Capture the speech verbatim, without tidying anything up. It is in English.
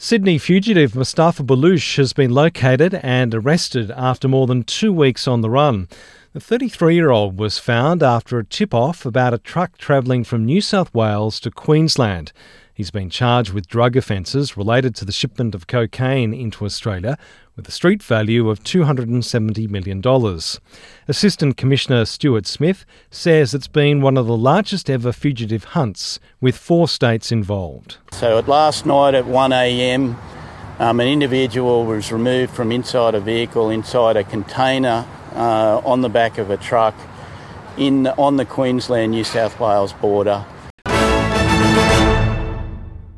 Sydney fugitive Mustafa Balouche has been located and arrested after more than two weeks on the run. The thirty-three-year-old was found after a tip-off about a truck travelling from New South Wales to Queensland. He's been charged with drug offences related to the shipment of cocaine into Australia, with a street value of two hundred seventy million dollars. Assistant Commissioner Stuart Smith says it's been one of the largest ever fugitive hunts, with four states involved. So at last night at one a.m, um, an individual was removed from inside a vehicle, inside a container uh, on the back of a truck in on the Queensland-New South Wales border.